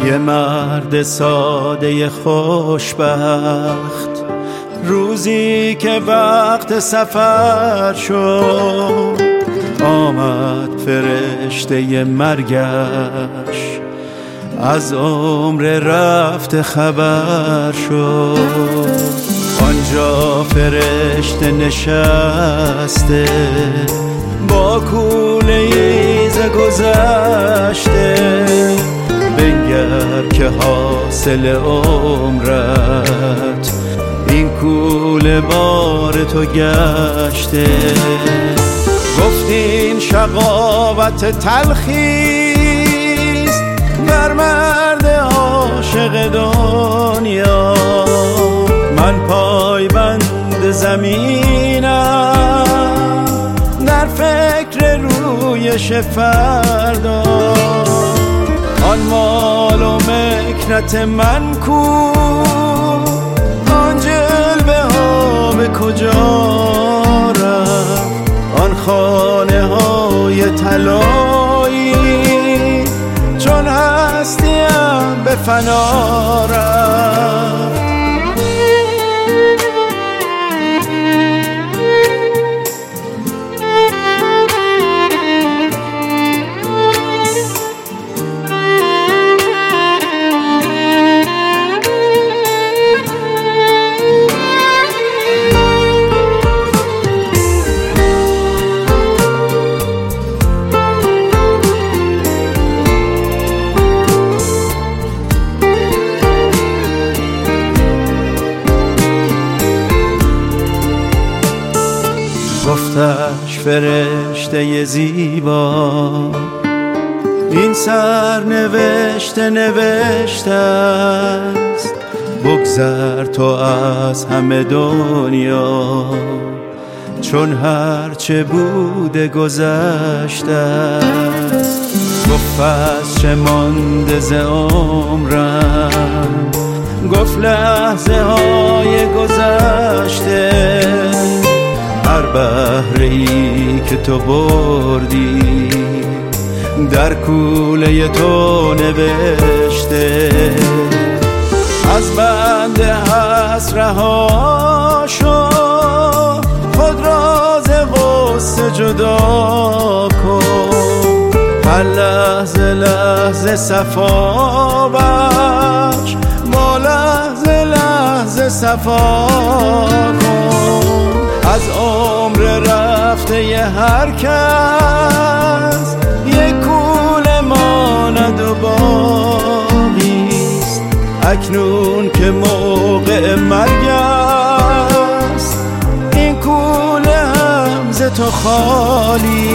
یه مرد ساده خوشبخت روزی که وقت سفر شد آمد فرشته مرگش، از عمر رفته خبر شد. آنجا فرشته نشسته با کوله‌ای ز گذشته، بنگر که حاصل عمرت این کوله بار تو گشته. گفتین شقاوت تلخیست بر مرد عاشق دنیا، من پایبند زمینم در فکر رویش فردا. آن مال و مکنت من کو، آن جلوه ها به کجا رفت، آن خانه های طلایی چون هستیم به فنا رفت. گفتش فرشته زیبا این سرنوشته نوشته است، بگذر تو از همه دنیا چون هرچه بوده گذشته است. گفت پس چه مانده ز عمرم، گفت لحظه های گذشته، هر بهره‌ای که تو بردی در کوله تو نوشته. از بند هست رها شو، خود را ز غصه جدا کن، هر لحظه لحظه صفا بخش، با لحظه لحظه صفا کن. از عمر رفته ی هر کس یک کوله ماند و باقیست، اکنون که موقع مرگ است این کوله هم ز تو خالی